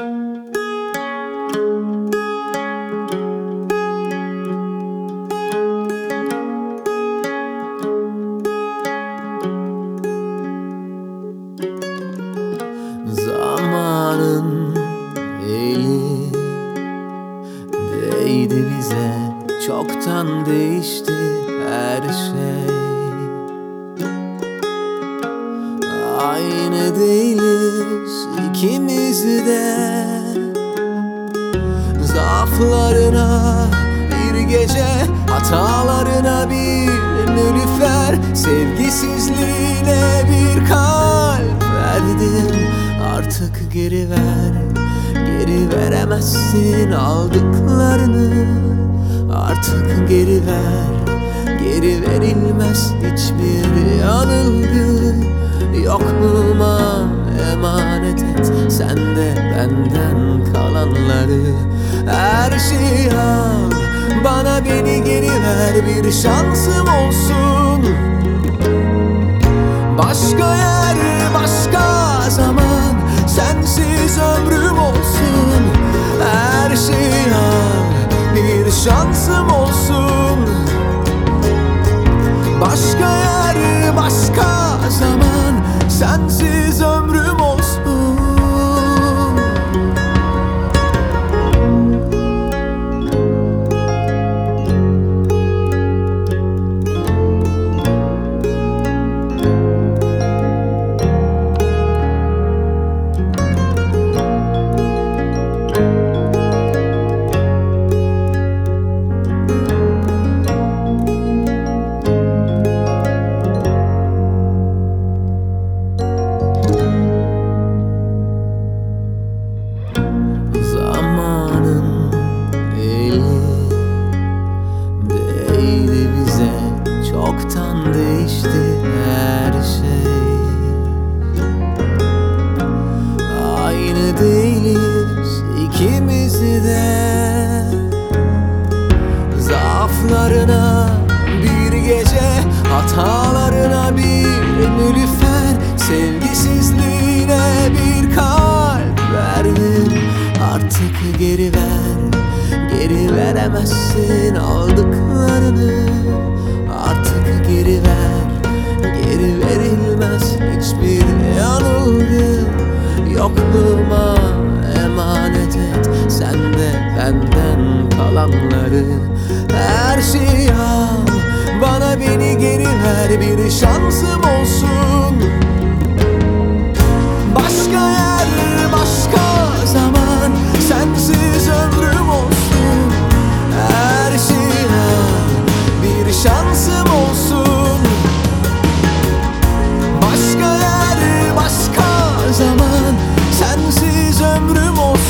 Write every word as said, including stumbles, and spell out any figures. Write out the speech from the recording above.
Zamanın eli değdi bize, çoktan değişti her şey. Aynı değiliz ikimiz de. Zaaflarına bir gece, hatalarına bir nilüfer, sevgisizliğine bir kalp verdim. Artık geri ver, geri veremezsin aldıklarını. Artık geri ver, geri verilmez hiçbir yanılgı. Yokluğuma emanet et sen de benden kalanları. Her şeyi al, bana beni geri ver, bir şansım olsun. Başka yer, başka zaman, sensiz ömrüm olsun. Her şeyi al, bir şansım olsun. Başka yer, başka zaman, sensiz ömrüm olsun. Çoktan değişti her şey. Aynı değiliz ikimiz de. Zaaflarına bir gece, hatalarına bir nilüfer, sevgisizliğine bir kalp verdim. Artık geri ver, geri veremezsin aldıklarını. Artık geri ver, geri verilmez hiçbir yanılgı. Yokluğuma emanet et sen de benden kalanları. Her şeyi al, bana beni geri ver, bir şansım olsun. Başka yer, başka zaman, sensiz ömrüm olsun. Her şeyi al, bir şansım olsun. Başka yer, başka zaman, sensiz ömrüm olsun.